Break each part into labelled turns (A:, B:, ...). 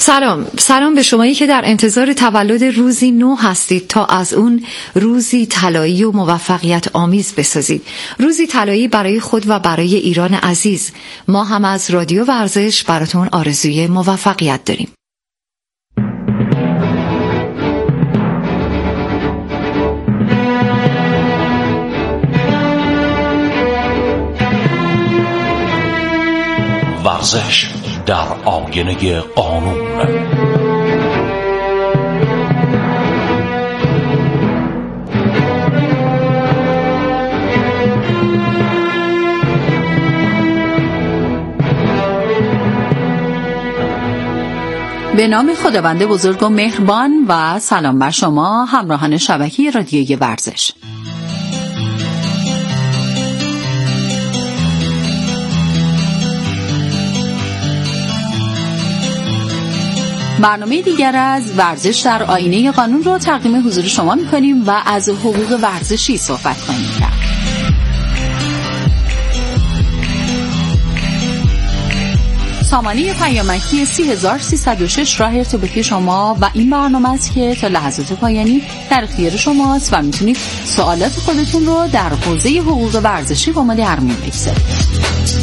A: سلام به شمایی که در انتظار تولد روزی نو هستید تا از اون روزی طلایی و موفقیت آمیز بسازید. روزی طلایی برای خود و برای ایران عزیز. ما هم از رادیو ورزش براتون آرزوی موفقیت داریم.
B: ورزش در آینه قانون.
C: به نام خداوند بزرگ و مهربان و سلام بر شما همراهان شبکه رادیوی ورزش. برنامه دیگر از ورزش در آینه قانون رو تقدیم حضور شما می‌کنیم و از حقوق ورزشی صحبت خواهیم کرد. سامانه پیامکی 30306 راه ارتباطی شما و این برنامه است که تا لحظات پایانی در اختیار شماست و میتونید سوالات خودتون رو در حوزه حقوق ورزشی با ما در میون بگذارید.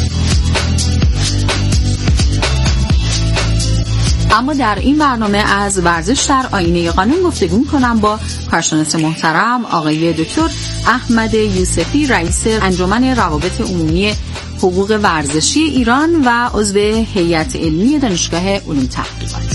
C: اما در این برنامه از ورزش در آینه قانون گفتگو می‌کنم با کارشناس محترم آقای دکتر احمد یوسفی، رئیس انجمن روابط عمومی حقوق ورزشی ایران و عضو هیئت علمی دانشگاه علوم تحقیقات.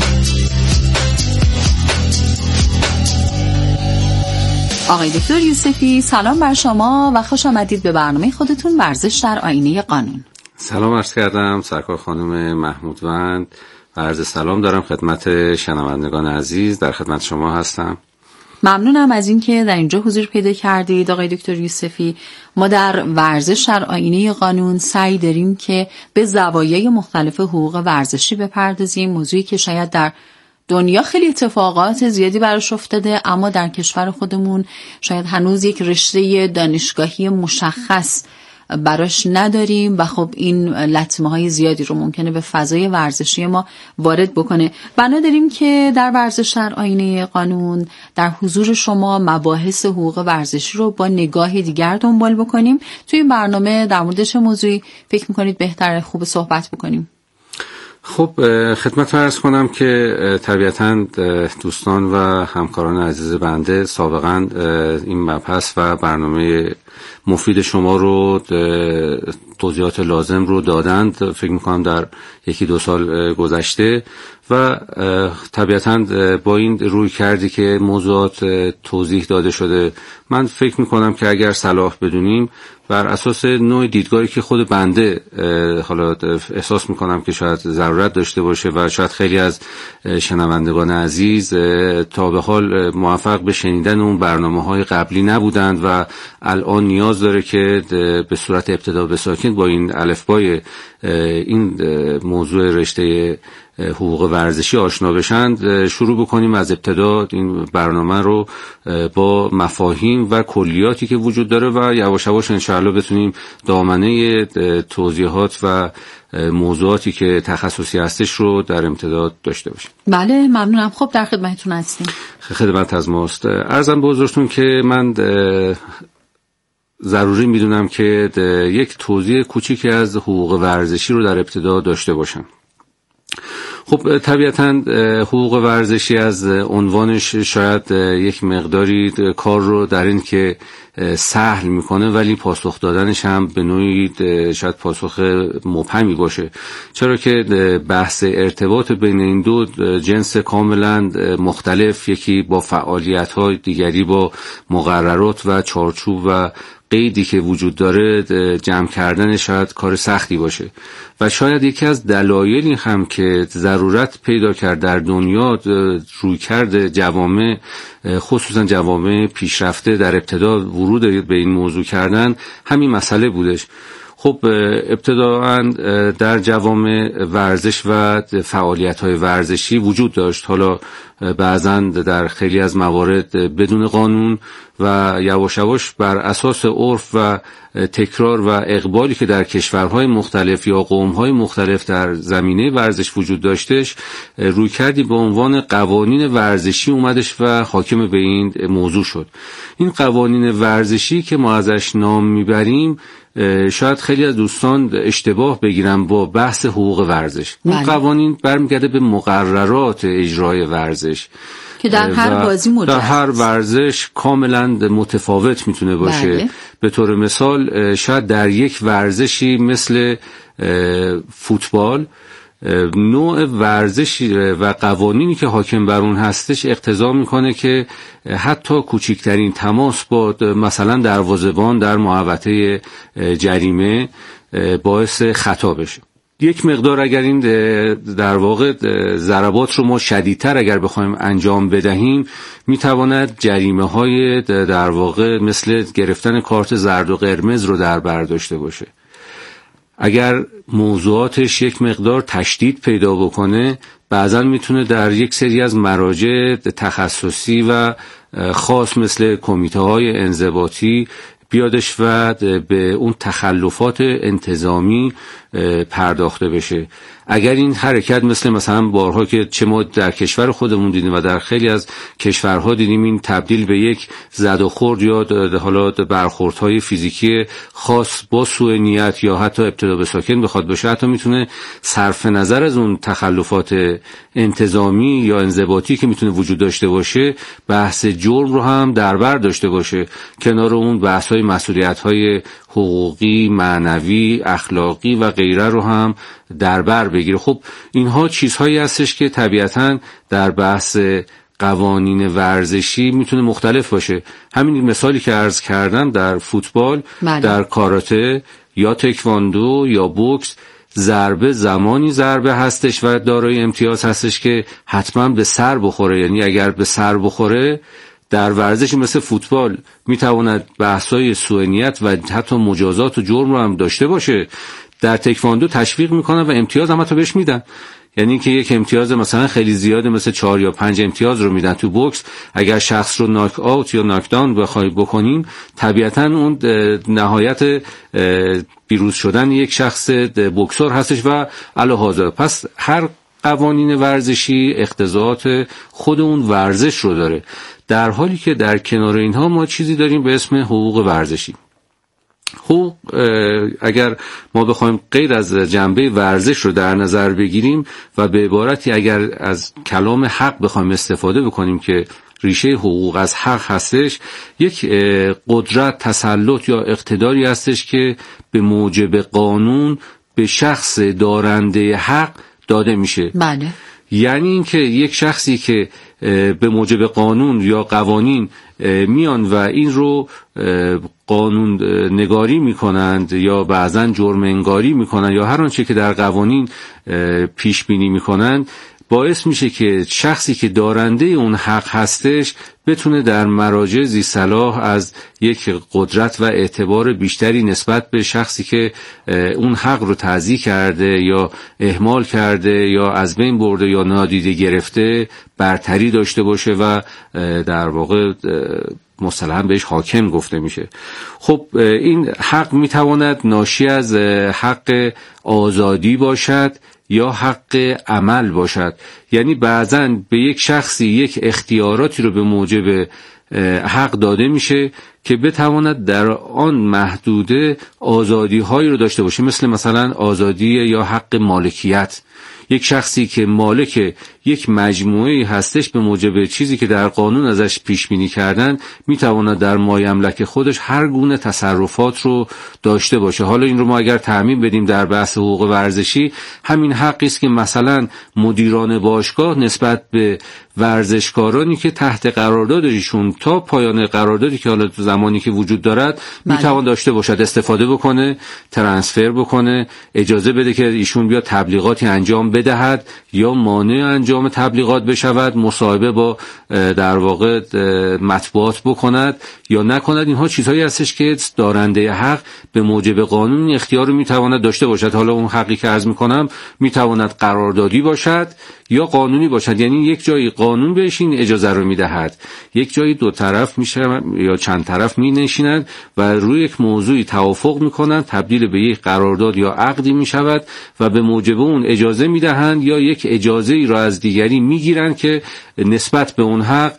C: آقای دکتر یوسفی، سلام بر شما و خوش آمدید به برنامه خودتون ورزش در آینه قانون.
D: سلام عرض کردم سرکار خانم محمودوند و عرض سلام دارم خدمت شنوندگان عزیز. در خدمت شما هستم.
C: ممنونم از اینکه در اینجا حضور پیدا کردید آقای دکتر یوسفی. ما در ورزش در آینه قانون سعی داریم که به زوایای مختلف حقوق ورزشی بپردازیم، موضوعی که شاید در دنیا خیلی اتفاقات زیادی براش افتاده اما در کشور خودمون شاید هنوز یک رشته دانشگاهی مشخص براش نداریم و خب این لطمه‌های زیادی رو ممکنه به فضای ورزشی ما وارد بکنه. بنا داریم که در ورزش در آینه قانون در حضور شما مباحث حقوق ورزشی رو با نگاه دیگر دنبال بکنیم. توی این برنامه در مورد چه موضوعی فکر می‌کنید بهتره خوب صحبت بکنیم؟
D: خب خدمت عرض کنم که طبیعتاً دوستان و همکاران عزیز بنده سابقاً این مبحث و برنامه مفید شما رو توضیحات لازم رو دادند، فکر میکنم در 1-2 سال گذشته و طبیعتاً با این روی کردی که موضوعات توضیح داده شده من فکر میکنم که اگر صلاح بدونیم بر اساس نوع دیدگاهی که خود بنده حالا احساس میکنم که شاید ضرورت داشته باشه و شاید خیلی از شنوندگان عزیز تا به حال موفق به شنیدن اون برنامه‌های قبلی نبودند و الان نیاز داره که به صورت ابتدا به ساکن با این الفبای این موضوع رشته حقوق ورزشی آشنا بشند، شروع بکنیم از ابتدا این برنامه رو با مفاهیم و کلیاتی که وجود داره و یواش یواش انشاءالله بتونیم دامنه توضیحات و موضوعاتی که تخصصی هستش رو در امتداد داشته باشیم.
C: بله ممنونم. خب در خدمتتون هستیم.
D: خدمت از ماست. عرضم به حضورتون که من ضروری میدونم که یک توضیح کوچیکی از حقوق ورزشی رو در ابتدا داشته باشم. خب طبیعتاً حقوق ورزشی از عنوانش شاید یک مقداری کار رو در این که سهل میکنه ولی پاسخ دادنش هم به نوعی شاید پاسخ مبهمی باشه، چرا که بحث ارتباط بین این دو جنس کاملا مختلف، یکی با فعالیت‌های دیگری با مقررات و چارچوب و قیدی که وجود داره جمع کردن شاید کار سختی باشه و شاید یکی از دلایلی هم که ضرورت پیدا کرد در دنیا رویکرد جوامع خصوصا جوامع پیشرفته در ابتدا ورود به این موضوع کردن همین مسئله بودش. خب ابتداً در جوامع ورزش و فعالیت‌های ورزشی وجود داشت، حالا بعضاً در خیلی از موارد بدون قانون و یواش یواش بر اساس عرف و تکرار و اقبالی که در کشورهای مختلف یا قوم‌های مختلف در زمینه ورزش وجود داشتش، رویکردی به عنوان قوانین ورزشی اومدش و حاکم به این موضوع شد. این قوانین ورزشی که ما ازش نام میبریم، شاید خیلی از دوستان اشتباه بگیرن با بحث حقوق ورزش. اون قوانین برمیگرده به مقررات اجرای ورزش
C: که در هر بازی مجاز،
D: در هر ورزش کاملا متفاوت میتونه باشه.
C: بله.
D: به طور مثال شاید در یک ورزشی مثل فوتبال، نوع ورزشی و قوانینی که حاکم بر اون هستش اقتضا میکنه که حتی کوچکترین تماس با مثلا دروازه‌بان در محوطه جریمه باعث خطا بشه. یک مقدار اگر این در واقع ضربات رو ما شدیدتر اگر بخوایم انجام بدهیم، میتواند جریمه های در واقع مثل گرفتن کارت زرد و قرمز رو در بر داشته باشه. اگر موضوعاتش یک مقدار تشدید پیدا بکنه، بعضا میتونه در یک سری از مراجع تخصصی و خاص مثل کمیته های انضباطی بیادش و به اون تخلفات انتظامی پرداخته بشه. اگر این حرکت مثلا بارها که چه ما در کشور خودمون دیدیم و در خیلی از کشورها دیدیم، این تبدیل به یک زد و خورد یا حالا برخوردهای فیزیکی خاص با سوء نیت یا حتی ابتدا به ساکن بخواد باشه، حتی میتونه صرف نظر از اون تخلفات انتظامی یا انضباطی که میتونه وجود داشته باشه، بحث جرم رو هم در بر داشته باشه، کنار اون بحث‌های مسئولیت‌های حقوقی، معنوی، اخلاقی و غیره رو هم در بر بگیره. خب اینها چیزهایی هستش که طبیعتاً در بحث قوانین ورزشی میتونه مختلف باشه. همین مثالی که عرض کردم در فوتبال، در کاراته یا تکواندو یا بوکس، ضربه زمانی ضربه هستش و دارای امتیاز هستش که حتما به سر بخوره. یعنی اگر به سر بخوره در ورزشی مثل فوتبال میتواند بحث‌های سوء نیت و حتی مجازات و جرم رو هم داشته باشه. در تکواندو تشویق میکنن و امتیاز هم حتی بهش میدن، یعنی که یک امتیاز مثلا خیلی زیاده مثل 4 یا 5 امتیاز رو میدن. تو بوکس اگر شخص رو ناک آوت یا ناک داون بکنیم، طبیعتاً اون نهایت پیروز شدن یک شخص بوکسور هستش و الهازا. پس هر قوانین ورزشی اقتضاعات خود اون ورزش رو داره، در حالی که در کنار اینها ما چیزی داریم به اسم حقوق ورزشی. حقوق اگر ما بخوایم غیر از جنبه ورزش رو در نظر بگیریم و به عبارتی اگر از کلام حق بخوایم استفاده بکنیم که ریشه حقوق از حق هستش، یک قدرت، تسلط یا اقتداری هستش که به موجب قانون به شخص دارنده حق داده میشه.
C: بله.
D: یعنی اینکه یک شخصی که به موجب قانون یا قوانین میان و این رو قانون نگاری میکنند یا بعضن جرم انگاری میکنند یا هر آنچه که در قوانین پیش بینی میکنند، باعث میشه که شخصی که دارنده اون حق هستش بتونه در مراجع ذی صلاح از یک قدرت و اعتبار بیشتری نسبت به شخصی که اون حق رو تضییع کرده یا اهمال کرده یا از بین برده یا نادیده گرفته برتری داشته باشه و در واقع مصطلحاً بهش حاکم گفته میشه. خب این حق میتواند ناشی از حق آزادی باشد یا حق عمل باشد. یعنی بعضاً به یک شخصی یک اختیاراتی رو به موجب حق داده میشه که بتواند در آن محدوده آزادی هایی رو داشته باشه، مثلا آزادی یا حق مالکیت. یک شخصی که مالک یک مجموعه هستش به موجب چیزی که در قانون ازش پیش بینی کردن میتواند در مایملک خودش هر گونه تصرفات رو داشته باشه. حالا این رو ما اگر تعمیم بدیم در بحث حقوق ورزشی، همین حقی است که مثلا مدیران باشگاه نسبت به ورزشکارانی که تحت قراردادشون تا پایان قراردادی که حالا زمانی که وجود دارد میتوان داشته باشد استفاده بکنه، ترانسفر بکنه، اجازه بده که ایشون بیا تبلیغاتی انجام بدهد یا مانع انجام تبلیغات بشود، مصاحبه با در واقع مطبوعات بکند یا نکند. اینها چیزهایی هستش که دارنده حق به موجب قانون اختیار رو میتواند داشته باشد. حالا اون حقی که عرض میکنم میتواند قراردادی باشد یا قانونی باشد، یعنی یک جایی قانون بهش این اجازه رو میدهد، یک جایی دو طرف میشه یا چند طرف مینشینند و روی یک موضوعی توافق میکنند، تبدیل به یک قرارداد یا عقدی میشود و به موجب اون اجازه میدهند یا یک اجازه ای را از دیگری میگیرند که نسبت به اون حق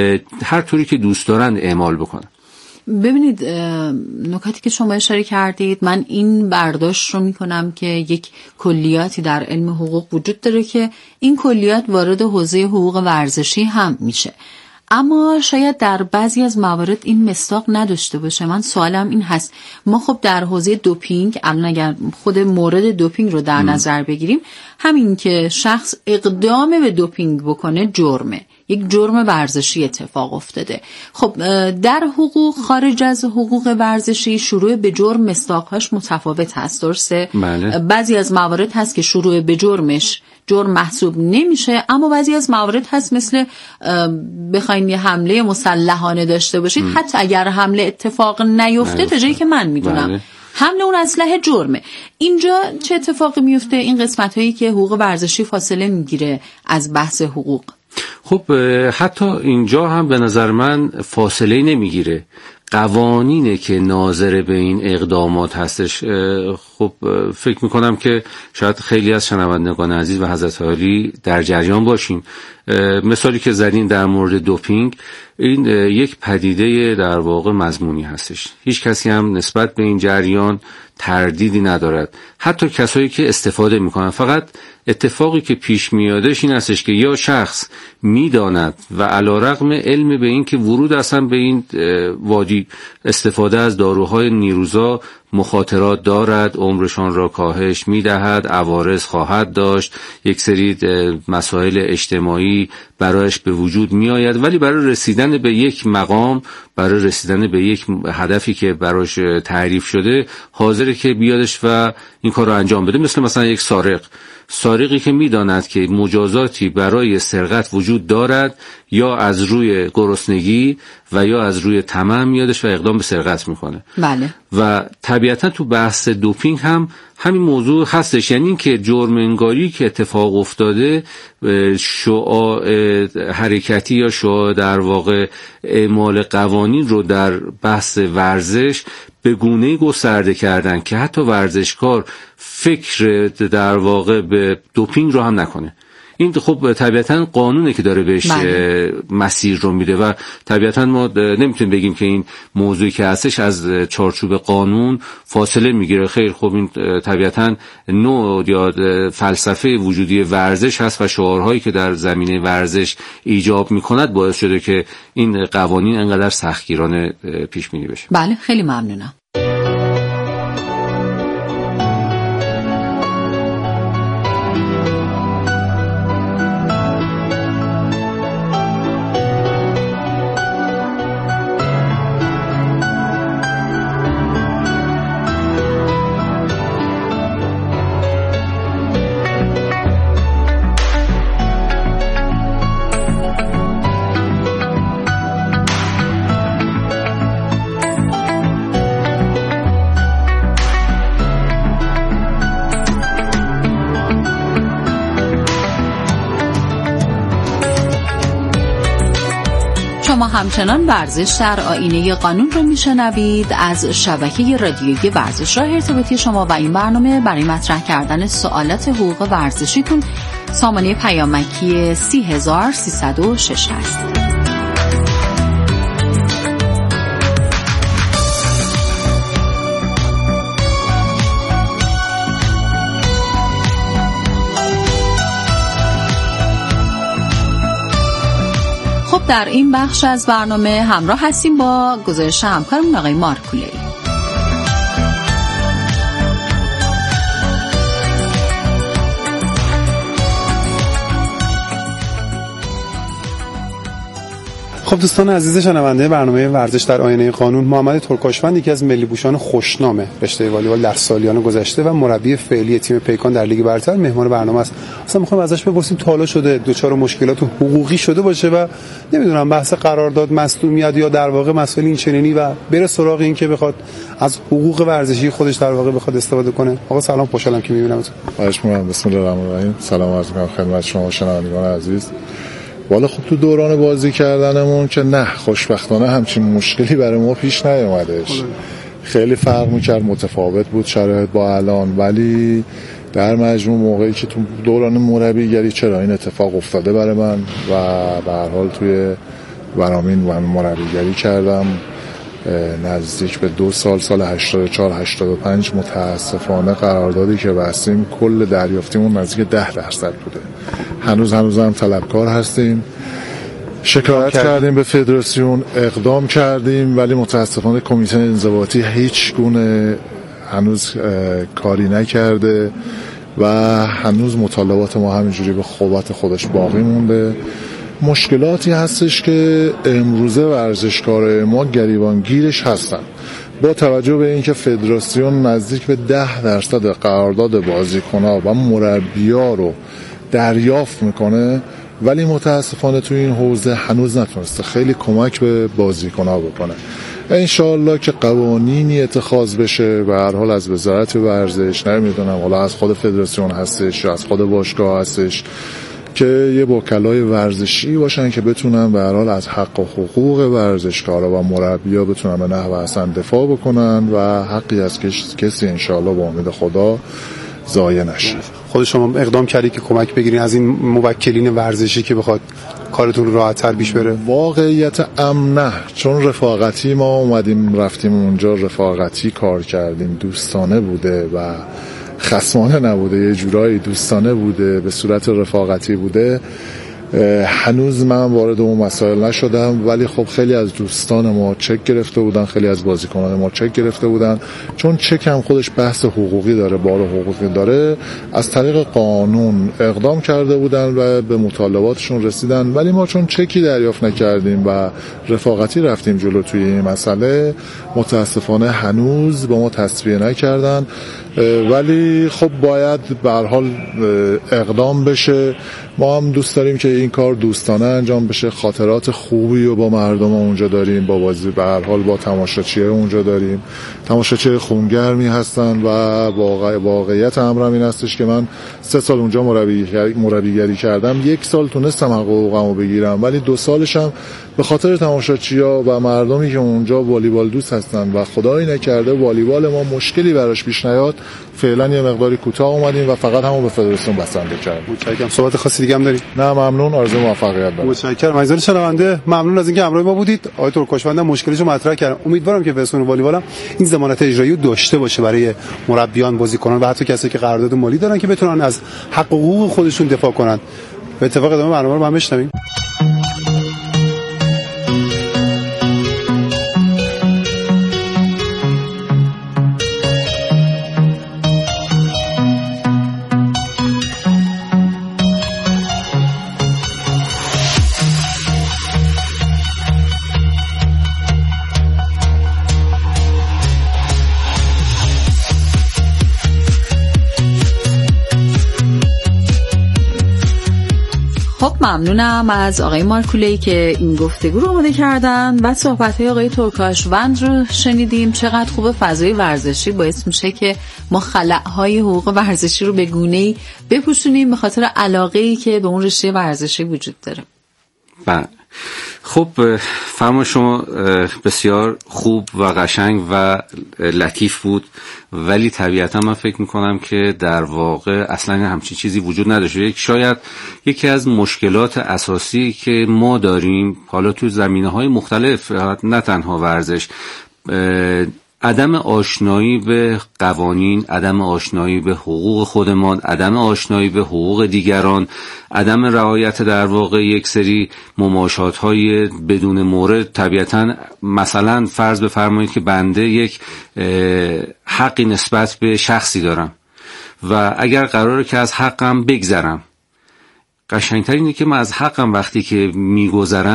D: هر طوری که دوست دارند اعمال بکنند.
C: ببینید نکاتی که شما اشاره کردید، من این برداشت رو میکنم که یک کلیاتی در علم حقوق وجود داره که این کلیات وارد حوزه حقوق ورزشی هم میشه، اما شاید در بعضی از موارد این مصداق نداشته باشه. من سوالم این هست، ما خب در حوزه دوپینگ الان اگر خود مورد دوپینگ رو در نظر بگیریم، همین که شخص اقدام به دوپینگ بکنه جرمه، یک جرم ورزشی اتفاق افتاده. خب در حقوق خارج از حقوق ورزشی شروع به جرم مصداقهاش متفاوت هست، درسته؟
D: بله.
C: بعضی از موارد هست که شروع به جرمش جرم محسوب نمیشه، اما بعضی از موارد هست مثل بخواین یه حمله مسلحانه داشته باشید، حتی اگر حمله اتفاق نیفته تا جایی که من میدونم
D: بله.
C: حمله اون اسلحه جرمه. اینجا چه اتفاقی میفته؟ این قسمت هایی که حقوق ورزشی فاصله میگیره از بحث حقوق.
D: خب حتی اینجا هم به نظر من فاصله نمیگیره، قوانینه که ناظر به این اقدامات هستش. خب فکر میکنم که شاید خیلی از شنوندگان عزیز و حضرت عالی در جریان باشیم. مثالی که زدین در مورد دوپینگ، این یک پدیده در واقع مضمونی هستش، هیچ کسی هم نسبت به این جریان تردیدی ندارد، حتی کسایی که استفاده میکنن. فقط اتفاقی که پیش میادش این هستش که یا شخص میداند و علیرغم علم به این که ورود اصلا به این وادی استفاده از داروهای نیروزا مخاطرات دارد، عمرشان را کاهش میدهد، عوارض خواهد داشت، یک سری مسائل اجتماعی برایش به وجود می آید، ولی برای رسیدن به یک مقام، برای رسیدن به یک هدفی که براش تعریف شده حاضره که بیادش و این کار رو انجام بده. مثلا یک سارقی که میداند که مجازاتی برای سرقت وجود دارد، یا از روی گرسنگی و یا از روی طمع میادش و اقدام به سرقت میکنه.
C: بله.
D: و طبیعتا تو بحث دوپینگ هم همین موضوع هستش، یعنی این که جرم انگاری که اتفاق افتاده شعاع حرکتی یا شعاع در واقع اعمال قوانین رو در بحث ورزش به گونه‌ای گسترده کردن که حتی ورزشکار فکر در واقع به دوپینگ رو هم نکنه. این خب طبیعتاً قانونه که داره بهش مسیر رو میده و طبیعتاً ما نمیتونیم بگیم که این موضوعی که هستش از چارچوب قانون فاصله میگیره. خیر، خب این طبیعتاً نوع یا فلسفه وجودی ورزش هست و شعارهایی که در زمینه ورزش ایجاب میکند باعث شده که این قوانین انقدر سختگیرانه پیش بینی بشه.
C: بله، خیلی ممنونم. شما همچنان ورزش در آینه قانون رو میشنوید از شبکه رادیویی ورزش. راه ارتباطی شما و این برنامه برای مطرح کردن سوالات حقوق ورزشیتون سامانه پیامکی 30306 هست. در این بخش از برنامه همراه هستیم با گزارش همکارمون آقای مارکوله‌ای.
E: خب دوستان عزیز شنونده برنامه ورزش در آینه قانون، محمد ترکاشوند یکی از ملی پوشان خوشنام رشته والیبال در سالیان گذشته و مربی فعلی تیم پیکان در لیگ برتر مهمان برنامه است. اصلا می‌خوام ازش بپرسیم تا حالا شده دچار مشکلات حقوقی شده باشه و نمیدونم بحث قرارداد، مصدومیت یا در واقع مسائل این چنینی و بره سراغ این که بخواد از حقوق ورزشی خودش در واقع بخواد استفاده کنه. آقا سلام، خوشحالم که می‌بینمتون.
F: خواهش می‌کنم. بسم الله الرحمن الرحیم. سلام عرض می‌کنم خدمت شما شنوندگان عزیز. والا خب تو دوران بازی کردنمون که نه، خوشبختانه همچین مشکلی برای ما پیش نیومدش. خیلی فرق می‌کرد، متفاوت بود شرایط با الان، ولی در مجموع موقعی که تو دوران مربیگری چرا این اتفاق افتاده برای من و به هر حال توی برامین من مربیگری کردم نزدیک به 2 سال 84-85 متاسفانه قراردادی که بستیم کل دریافتیمون نزدیک 10% بوده. هنوز هم طلبکار هستیم. شکایت کردیم به فدراسیون، اقدام کردیم، ولی متاسفانه کمیته انضباطی هیچ گونه هنوز کاری نکرده و هنوز مطالبات ما همینجوری به خوبت خودش باقی مونده. مشکلاتی هستش که امروزه ورزشکار ما گریبانگیرش هستن، با توجه به اینکه فدراسیون نزدیک به 10% قرارداد بازیکن‌ها و مربی‌ها رو دریافت میکنه، ولی متاسفانه تو این حوزه هنوز نتونسته خیلی کمک به بازیکن‌ها بکنه. انشالله که قوانینی اتخاذ بشه به هر حال از وزارت ورزش، نمیدونم حالا از خود فدراسیون هستش یا از خود باشگاه هستش، که یه وکلای ورزشی باشن که بتونن به هر حال از حق و حقوق ورزشکارا و مربی‌ها بتونن به نحو احسن دفاع بکنن و حقی از کسی انشالله با امید خدا ضایع نشه.
E: خود شما اقدام کردی که کمک بگیرین از این موکلین ورزشی که بخواد کارتون راحت‌تر پیش بره؟
F: واقعیت نه، چون رفاقتی ما اومدیم رفتیم اونجا، رفاقتی کار کردیم، دوستانه بوده و خصمانه نبوده، یه جورایی دوستانه بوده، به صورت رفاقتی بوده. هنوز من وارد اون مسائل نشدم، ولی خب خیلی از دوستان ما چک گرفته بودن، خیلی از بازیکنان ما چک گرفته بودن، چون چک هم خودش بحث حقوقی داره، بار حقوقی داره، از طریق قانون اقدام کرده بودن و به مطالباتشون رسیدن، ولی ما چون چکی دریافت نکردیم و رفاقتی رفتیم جلو توی این مسئله، متاسفانه هنوز با ما تصفیه نکردن، ولی خب باید به هر حال اقدام بشه. ما هم دوست داریم که این کار دوستانه انجام بشه، خاطرات خوبی رو با مردم اونجا داریم، با بازی به هر حال با تماشاچی‌ها اونجا داریم، تماشاچی خونگرمی هستن و واقعیت امرم این هستش که من 3 سال اونجا مربیگری کردم، 1 سال تونستم حقوقمو بگیرم، ولی 2 سالشم به خاطر تماشاچی‌ها و مردمی که اونجا والیبال دوست هستن و خدایی نکرده والیبال ما مشکلی براش پیش نیاد، فعلا یه مقداری کوتاه اومدیم و فقط همون به فدراسیون بسنده کردیم.
E: متشکرم. صحبت خاصی دیگه هم داری؟
F: نه ممنون، آرزو موفقیت دارم.
E: متشکرم. عزیزان شنونده ممنون از اینکه همراه ما بودید. آقای ترکاشوند مشکلشو مطرح کردن. امیدوارم که فدراسیون والیبال هم این ضمانت اجرایی داشته باشه برای مربیان، بازیکنان و حتی کسایی که قرارداد مالی دارن که بتونن از حق و حقوق خودشون دفاع کنن. به اتفاق ادامه برنامه رو هم بشنویم.
C: ممنونم از آقای مارکوله‌ای که این گفتگو رو آماده کردن و صحبت‌های آقای ترکاشوند رو شنیدیم. چقدر خوب فضای ورزشی باعث میشه که ما خلأهای حقوق ورزشی رو به گونه‌ای بپوشونیم به خاطر علاقه‌ای که به اون رشته ورزشی وجود داره.
D: بله. خب فرمان شما بسیار خوب و قشنگ و لطیف بود، ولی طبیعتا من فکر میکنم که در واقع اصلا همچین چیزی وجود نداشته. شاید یکی از مشکلات اساسی که ما داریم حالا تو زمینه‌های مختلف، نه تنها ورزش، عدم آشنایی به قوانین، عدم آشنایی به حقوق خودمان، عدم آشنایی به حقوق دیگران، عدم رعایت در واقع یک سری مماشات‌های بدون مورد. طبیعتاً مثلا فرض بفرمایید که بنده یک حقی نسبت به شخصی دارم و اگر قراره که از حقم بگذرم، قشنگتر اینه که من از حقم وقتی که میگذرم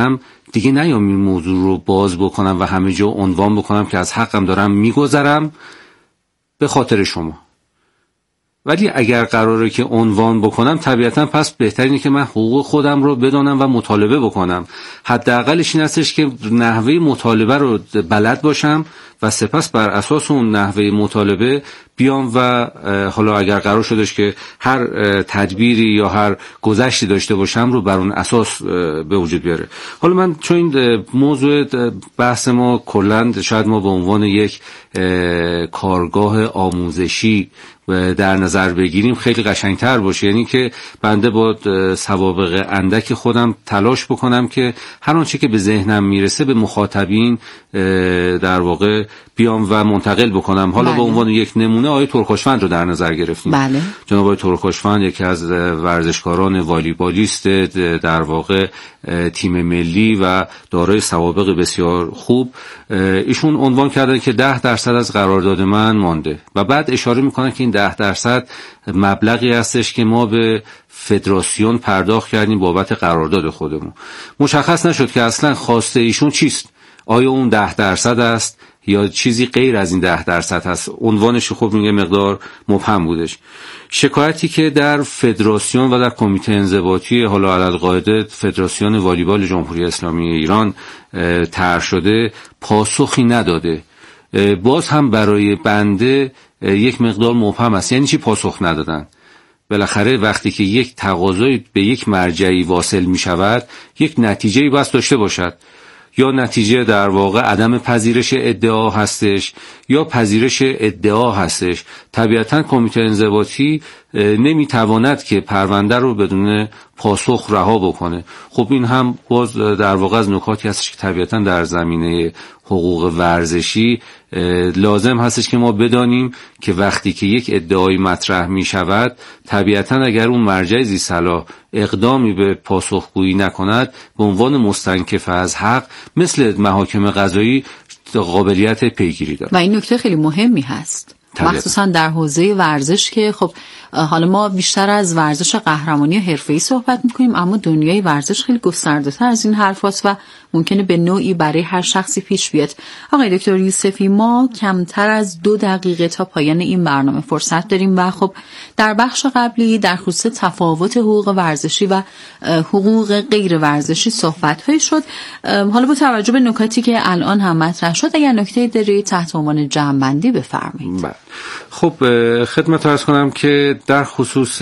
D: دیگه نیام این موضوع رو باز بکنم و همه جا عنوان بکنم که از حقم دارم میگذرم به خاطر شما. ولی اگر قراره که عنوان بکنم، طبیعتا پس بهترینه که من حقوق خودم رو بدانم و مطالبه بکنم. حداقلش این هستش که نحوه مطالبه رو بلد باشم و سپس بر اساس اون نحوه مطالبه بیام و حالا اگر قرار شدش که هر تدبیری یا هر گذشتی داشته باشم رو بر اون اساس به وجود بیاره. حالا من چون این موضوع بحث ما کلاً شاید ما به عنوان یک کارگاه آموزشی در نظر بگیریم خیلی قشنگتر باشه، یعنی که بنده با سوابق اندک خودم تلاش بکنم که هر آنچه که به ذهنم میرسه به مخاطبین در واقع بیام و منتقل بکنم. حالا به عنوان یک نمونه آقای ترکاشفند رو در نظر گرفتیم. جناب آقای ترکاشفند یکی از ورزشکاران والیبالیست در واقع تیم ملی و دارای سوابق بسیار خوب. ایشون عنوان کردن که 10% از قرارداد من مانده و بعد اشاره میکنن که این 10% مبلغی هستش که ما به فدراسیون پرداخت کردیم بابت قرارداد خودمون. مشخص نشد که اصلا خواسته ایشون چیست، آیا اون 10% است یا چیزی غیر از این 10% هست. عنوانش خب میگه مقدار مبهم بودش. شکایتی که در فدراسیون و در کمیته انضباطی حالا علالقاعده فدراسیون والیبال جمهوری اسلامی ایران طرح شده پاسخی نداده. باز هم برای بنده یک مقدار مبهم است. یعنی چی پاسخ ندادن؟ بالاخره وقتی که یک تقاضایی به یک مرجعی واصل می شود یک نتیجه‌ای باید داشته باشد. یا نتیجه در واقع عدم پذیرش ادعا هستش یا پذیرش ادعا هستش. طبیعتاً کمیته انضباطی نمیتواند که پرونده رو بدون پاسخ رها بکنه. خب این هم باز در واقع از نکاتی هستش که طبیعتاً در زمینه حقوق ورزشی لازم هستش که ما بدانیم که وقتی که یک ادعای مطرح می شود طبیعتاً اگر اون مرجع ذی صلاح اقدامی به پاسخگویی نکند به عنوان مستنکف از حق مثل محاکم قضایی قابلیت پیگیری دارد.
C: و این نکته خیلی مهمی هست مخصوصا در حوزه ورزش که خب حالا ما بیشتر از ورزش قهرمانی و حرفه‌ای صحبت می‌کنیم، اما دنیای ورزش خیلی گسترده‌تر از این حرفاست و ممکنه به نوعی برای هر شخصی پیش بیاد. آقای دکتر یوسفی، ما کمتر از 2 دقیقه تا پایان این برنامه فرصت داریم و خب در بخش قبلی در خصوص تفاوت حقوق ورزشی و حقوق غیر ورزشی صحبت‌هایی شد. حالا با توجه به نکاتی که الان هم مطرح شد اگر نکته‌ای دارید تحت عنوان جمع‌بندی بفرمایید.
D: خب خدمت عرض کنم که در خصوص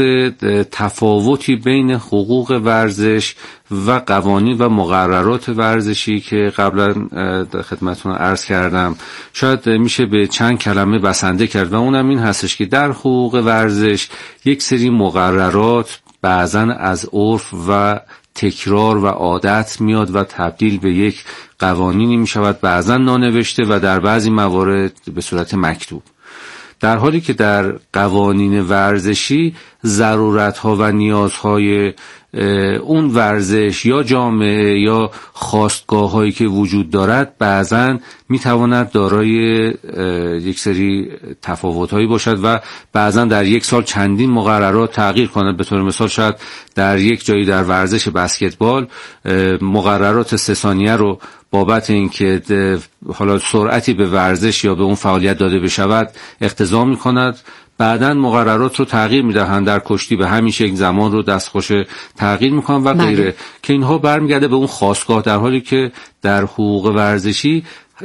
D: تفاوتی بین حقوق ورزش و قوانین و مقررات ورزشی که قبلا خدمتتون عرض کردم شاید میشه به چند کلمه بسنده کرد و اونم این هستش که در حقوق ورزش یک سری مقررات بعضا از عرف و تکرار و عادت میاد و تبدیل به یک قوانینی میشود، بعضا نانوشته و در بعضی موارد به صورت مکتوب. در حالی که در قوانین ورزشی ضرورت‌ها و نیازهای اون ورزش یا جامعه یا خواستگاه‌هایی که وجود دارد بعضاً میتواند دارای یک سری تفاوت‌هایی باشد و بعضاً در یک سال چندین مقررات تغییر کند. به طور مثال شاید در یک جایی در ورزش بسکتبال مقررات 3 ثانیه رو بابت اینکه حالا سرعتی به ورزش یا به اون فعالیت داده بشود اقتضا می‌کند، بعداً مقررات رو تغییر میدهند، در کشتی به همین شکل زمان رو دستخوش تغییر میکنن و غیره که اینها برمیگرده به اون خاستگاه، در حالی که در حقوق ورزشی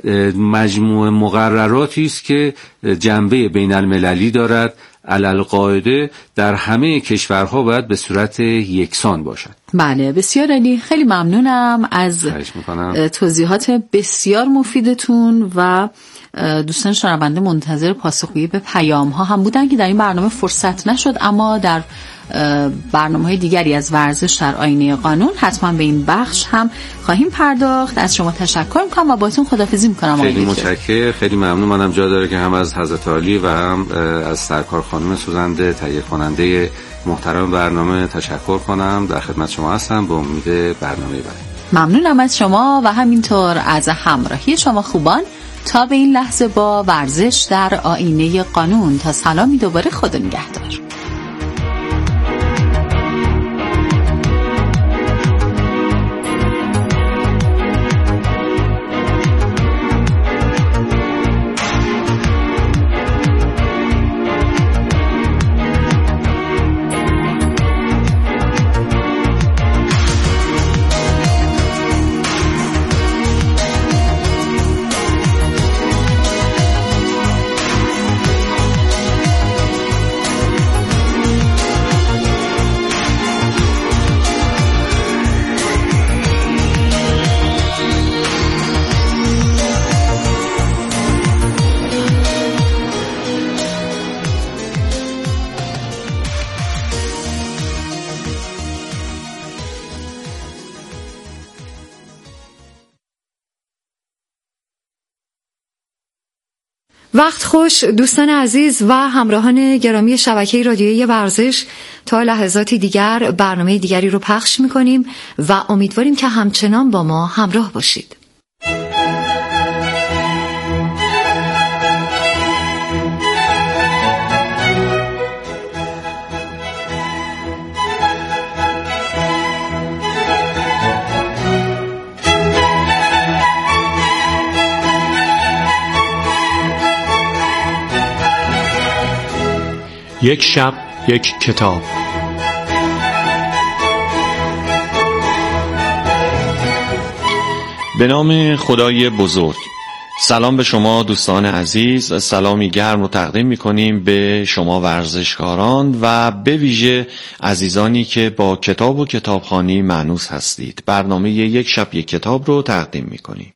D: مجموعه مقرراتی است که جنبه بین المللی دارد، علالقاعده در همه کشورها باید به صورت یکسان باشد.
C: بله بسیار عالی، خیلی ممنونم از توضیحات بسیار مفیدتون و دوستان شنونده منتظر پاسخگویی به پیام ها هم بودن که در این برنامه فرصت نشد، اما در برنامه‌های دیگری از ورزش در آینه قانون حتما به این بخش هم خواهیم پرداخت. از شما تشکر میکنم و باهاتون خداحافظی میکنم.
D: خیلی متشکرم، خیلی ممنون. منم جا داره که هم از حضرت عالی و هم از سرکار خانم سوزنده تهیه کننده محترم برنامه تشکر کنم. در خدمت شما هستم به امید برنامه بعد.
C: ممنونم از شما و همینطور از همراهی شما خوبان تا به این لحظه با ورزش در آینه قانون. تا سلامی دوباره، خدا نگهدار.
A: وقت خوش دوستان عزیز و همراهان گرامی شبکه رادیویی ورزش. تا لحظاتی دیگر برنامه دیگری رو پخش می‌کنیم و امیدواریم که همچنان با ما همراه باشید.
B: یک شب یک کتاب. به نام خدای بزرگ. سلام به شما دوستان عزیز، سلامی گرم رو تقدیم می‌کنیم به شما ورزشکاران و به ویژه عزیزانی که با کتاب و کتابخوانی مانوس هستید. برنامه یک شب یک کتاب رو تقدیم می‌کنیم.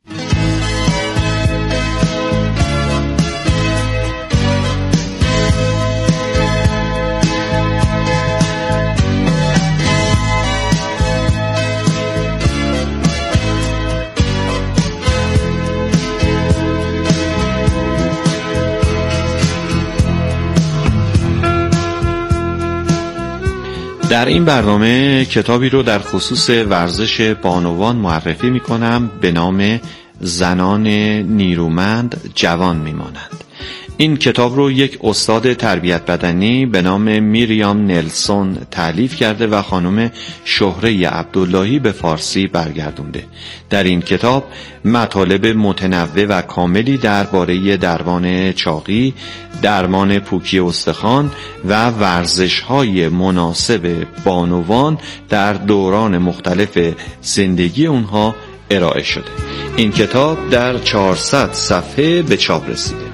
B: در این برنامه کتابی رو در خصوص ورزش بانوان معرفی می کنم به نام زنان نیرومند جوان می مانند. این کتاب رو یک استاد تربیت بدنی به نام میریام نلسون تألیف کرده و خانم شهره عبداللهی به فارسی برگردونده. در این کتاب مطالب متنوع و کاملی درباره درمان چاقی، درمان پوکی استخوان و ورزش‌های مناسب بانوان در دوران مختلف زندگی اونها ارائه شده. این کتاب در 400 صفحه به چاپ رسیده.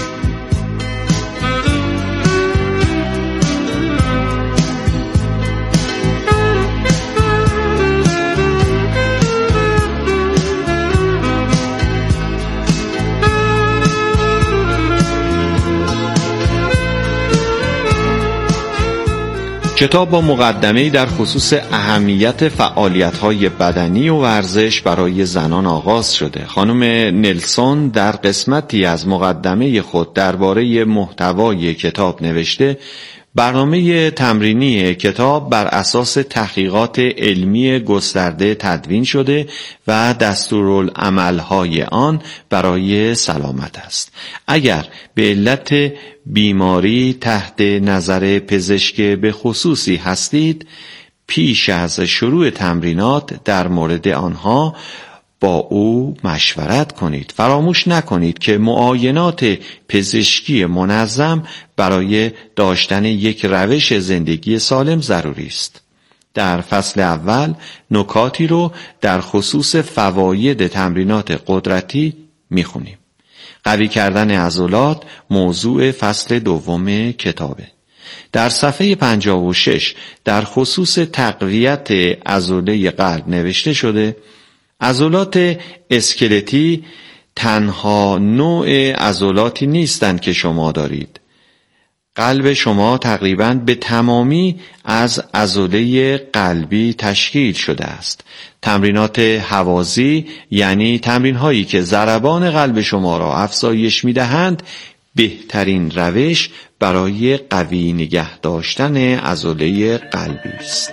B: کتاب با مقدمه‌ای در خصوص اهمیت فعالیت‌های بدنی و ورزش برای زنان آغاز شده. خانم نلسون در قسمتی از مقدمه خود درباره محتوای کتاب نوشته: برنامه تمرینی کتاب بر اساس تحقیقات علمی گسترده تدوین شده و دستورالعمل‌های آن برای سلامت است. اگر به علت بیماری تحت نظر پزشک به خصوصی هستید، پیش از شروع تمرینات در مورد آنها با او مشورت کنید. فراموش نکنید که معاینات پزشکی منظم برای داشتن یک روش زندگی سالم ضروری است. در فصل اول نکاتی رو در خصوص فواید تمرینات قدرتی میخونیم. قوی کردن عضلات موضوع فصل دوم کتابه. در صفحه 56 در خصوص تقویت عضله قلب نوشته شده: عضلات اسکلتی تنها نوع عضلاتی نیستند که شما دارید. قلب شما تقریباً به تمامی از عضله قلبی تشکیل شده است. تمرینات هوازی، یعنی تمرین هایی که ضربان قلب شما را افزایش می‌دهند، بهترین روش برای قوی نگه داشتن عضله قلبی است.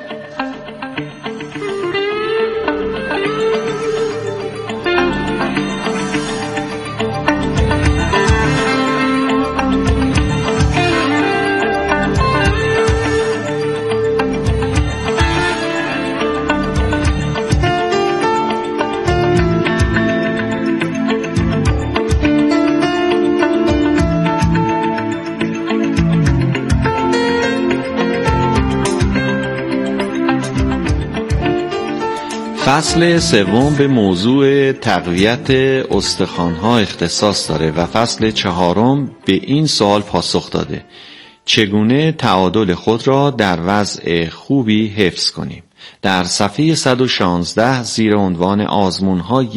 B: فصل سوم به موضوع تقویت استخوان‌ها اختصاص داره و فصل چهارم به این سوال پاسخ داده: چگونه تعادل خود را در وضع خوبی حفظ کنیم؟ در صفحه 116 زیر عنوان آزمون‌های